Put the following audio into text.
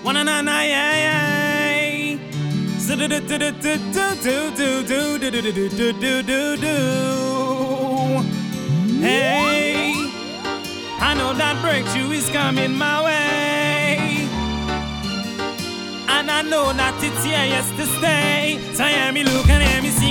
Wanna na na yeah yeah. So do do do do do do do do do do do do do do do. Hey, I know that breakthrough is coming my way, and I know that it's here yes to stay. So hear me look and hear me see.